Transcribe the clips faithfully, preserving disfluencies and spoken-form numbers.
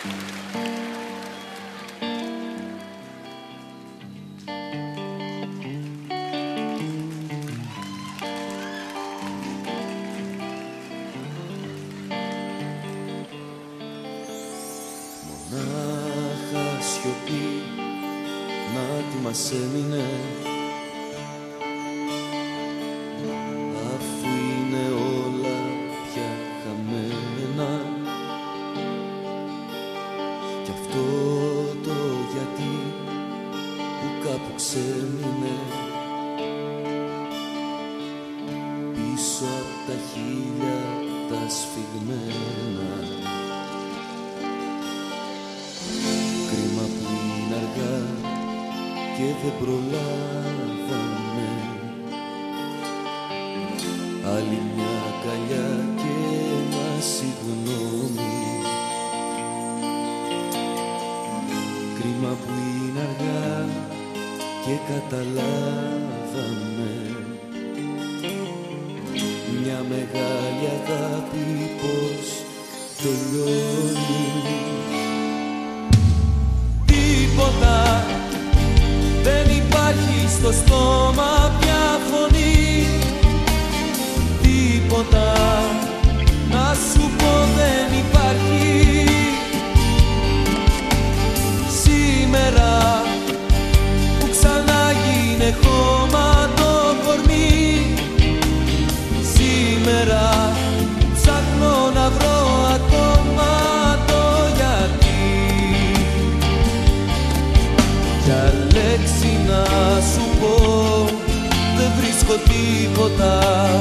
Μονάχα σιωπή, να τι μας έμεινε, αφού είναι όλα πια χαμένα. Κι αυτό το γιατί που κάπου ξέμεινε πίσω απ' τα χείλια τα σφιγμένα. Κρίμα που είναι αργά και δεν προλάβαμε άλλη μια καλιά και ένα συγγνώμη. Κρίμα που είναι αργά και καταλάβαμε μια μεγάλη αγάπη πως τελειώνει. Τίποτα δεν υπάρχει στο στόμα πια φωνή. Τίποτα να σου πω δεν υπάρχει. Σήμερα που ξανά γίνε χώμα το κορμί, σήμερα ψάχνω να βρω ακόμα το γιατί. Ποια λέξη να σου πω, δεν βρίσκω τίποτα,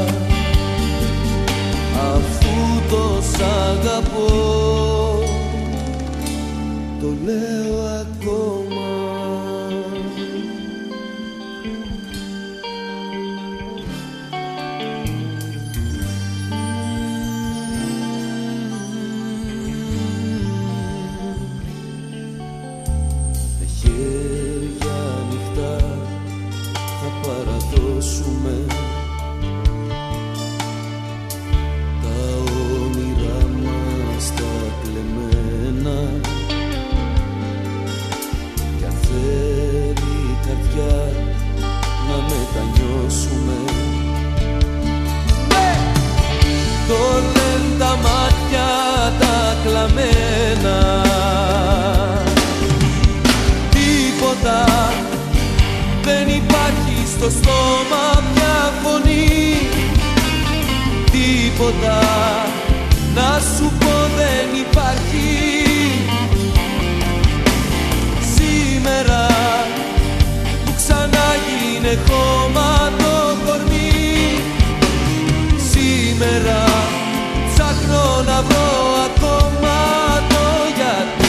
αφού το σ' αγαπώ, το λέω ακόμα. Με χέρια ανοιχτά θα παραδώσουμε τα όνειρά μας τα κλεμμένα. Κι αν θέλει η καρδιά να μετανιώσουμε, ναι! Το λένε τα μάτια τα κλαμμένα. Τίποτα δεν υπάρχει στο στόμα μια φωνή. Τίποτα να σου πω δεν υπάρχει. Σήμερα που ξανά γίνε χώμα το κορμί, σήμερα ψάχνω να βρω ακόμα το γιατί.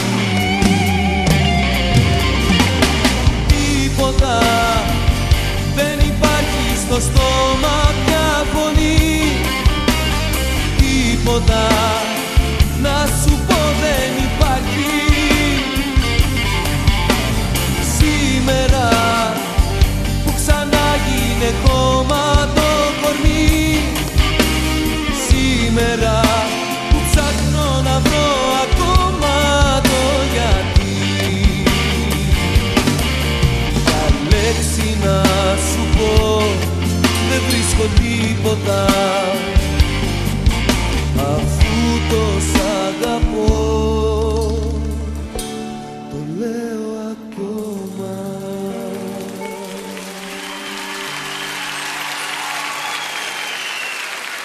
Τίποτα δεν υπάρχει στο στόμα μια φωνή. Τίποτα να σου πω δεν υπάρχει. Σήμερα που ξανά γίνε χώμα το κορμί, σήμερα που ψάχνω να βρω ακόμα το γιατί. Για λέξη να σου πω δεν βρίσκω τίποτα, αφού το σ' αγαπώ, το λέω ακόμα.